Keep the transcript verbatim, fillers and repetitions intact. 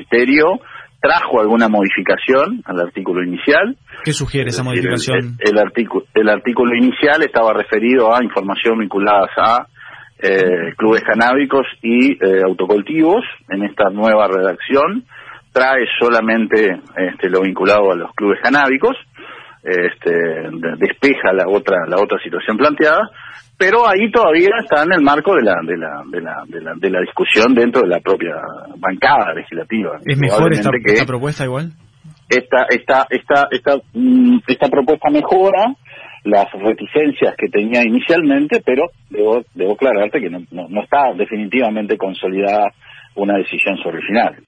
ministerio trajo alguna modificación al artículo inicial. ¿Qué sugiere esa decir, modificación? El, el, artículo, el artículo inicial estaba referido a información vinculadas a eh, clubes canábicos y eh, autocultivos. En esta nueva redacción trae solamente este, lo vinculado a los clubes canábicos, este, despeja la otra la otra situación planteada, pero ahí todavía está en el marco de la de la de la de la, de la discusión dentro de la propia bancada legislativa. ¿Es mejor esta, esta propuesta igual? Esta esta esta esta esta, esta propuesta mejora las reticencias que tenía inicialmente, pero debo debo aclararte que no, no, no está definitivamente consolidada una decisión sobre el final.